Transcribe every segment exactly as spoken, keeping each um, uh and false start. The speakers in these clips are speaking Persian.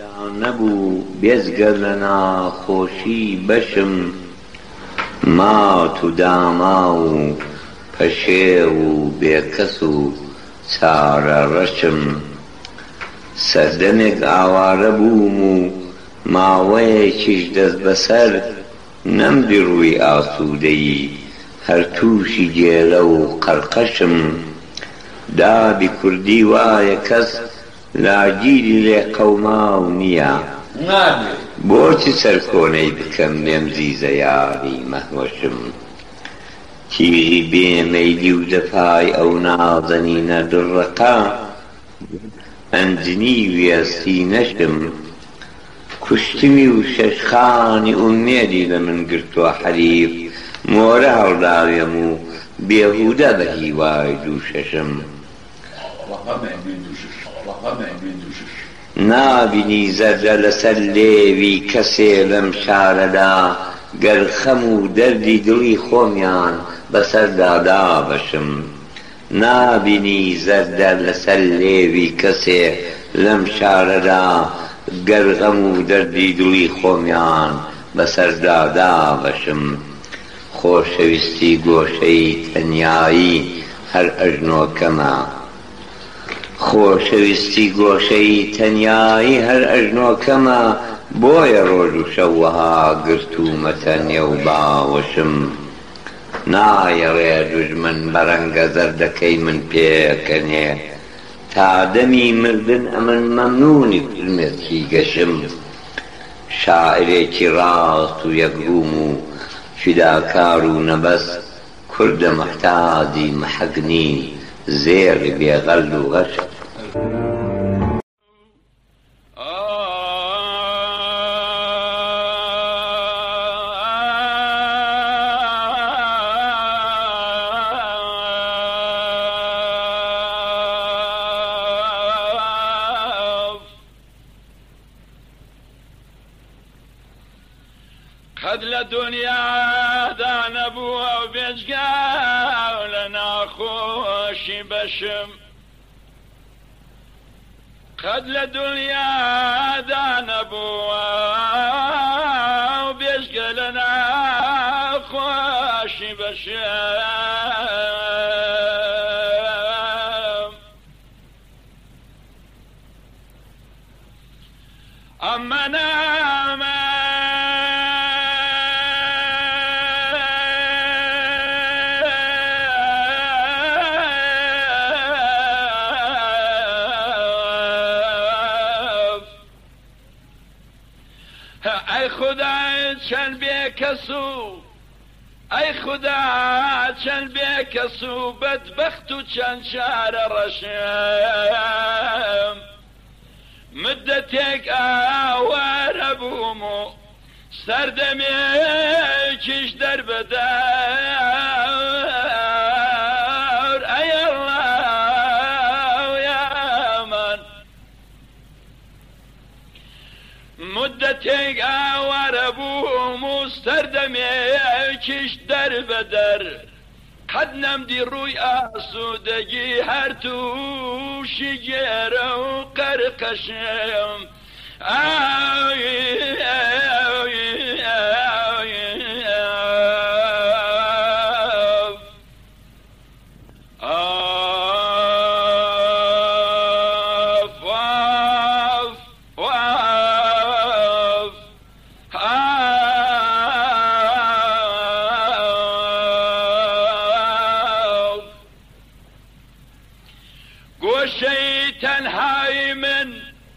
نەبوو بێزگە لە ناخۆشی بەشم، مات و داما و پەشێ و بێکەس و چارە ڕەشم. سەردەمێک ئاوارە بووم و ماوەیەکیش دەست بەسەر نەمدی ڕووی ئاسوودەیی، هەر تووشی گێلە و قەرقەشم. دابی کوردی وایە کەس لاگیری لێ قەوماو نییە، بۆچی سەرکۆنەی بکەم لێم زیزە یاری مەهوەشم. تیغی بێمەیلی و دەپای ئەو نازەنینە دڕەقا، ئەنجنی وێستی نەشم. کوشتمی و شەشخانی ئومێدی لە من گرتووە حەریف، مۆرە هەڵداوێم و بێهودە بە هیوای دوو شەشم. نابینی زەردە لەسەر لێوی کەسێ لەم شارەدا، گەر خەم و دەردی دڵی خۆمیان بەسەردا دابەشم. نابینی زەردە لەسەر لێوی کەسێ لەم شارەدا، گەر غەم و دەردی دڵی خۆمیان بەسەردا دابەشم. خۆشەویستی گۆشەی تەنیایی هەر ئەژنۆکەمە، خۆشەویستی گۆشەی تەنیایی هەر ئەژنۆکەمە، بۆیە ڕۆژ و شەوەها گرتوومەتە نێو باوەشم. نایەڕێ دوژمن بەڕەنگە زەردەکەی من پێکەنێ، تا دەمی مردن ئەمن مەمنوونی فیلمێکی گەشم. شاعرێکی ڕاست و یەکرووم و فیداکار و نەبەست، کوردە مەحتاجی محەگنی زێڕی بێغەل و غەش. قەد لە دونیادا نەبووە و بێجگا لە ناخۆشی بەشم، قەد لە دونیادا نەبووە و بێجگە لە ناخۆشی بەشم. ئەمە نامە ئەی خودا چەند بێکەس و ئەی خودا چەند بێکەس و بەدبەخت و چەند چارە ڕەشم. مدەتێک ئاوارە بووم و سەردەمێکیش دەربەدار، ئەی ئەڵڵاو یا من. مدەتێک ئاوارە بووم و سەردەمێکیش دەربەدەر، قەد نەمدی ڕووی ئاسوودەگی هەر تووشی گێرە و قەرقەشم. گۆشەی تەنهایی من،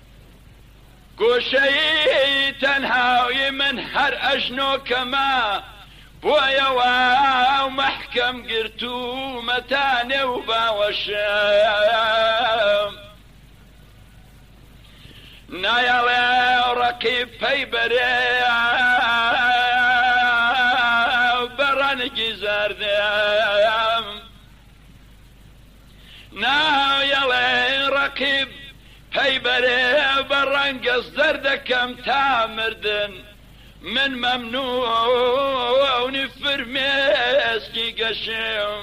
گۆشەی تەنهایی من هەر ئەژنۆکەمە، بۆیەوە مەحکەم گرتوومەتە نێو باوەشم. نایەڵێ ڕەقیب پەی بەرێ بەڕەنگی زەردەم، نایەڵێ ڕەقیب پەی بەرێ بەڕەنگە زەردەکەم تا مردن. من مەمنوونی فرمێسکی گەشم،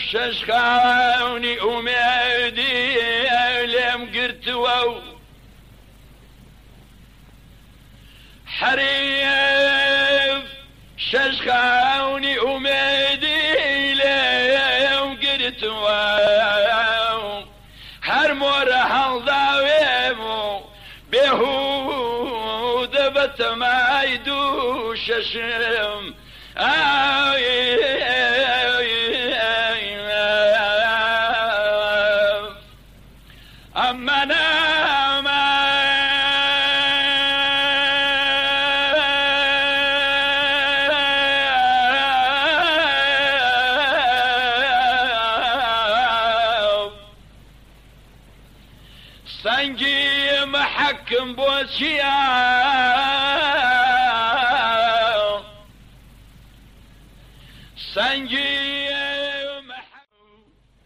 ششخاوني أميدي لم قرتوو حريف ششخاوني أميدي لم قرتوو هر مور هل ضاويمو بهود بتمايدو ششم أما نام سنجي محكم بوشيا سنجي محكم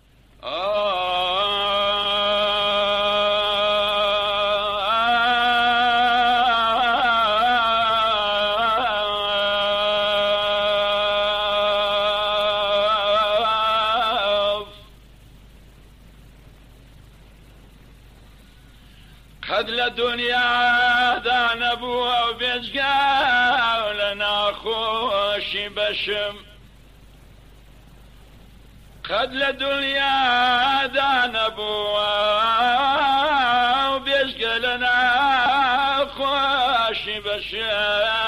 قد لدنيا دان ابوها وبيجقا ولنا خوش بشم قد لدنيا دان ابوها وبيجقا لنا خوش بشم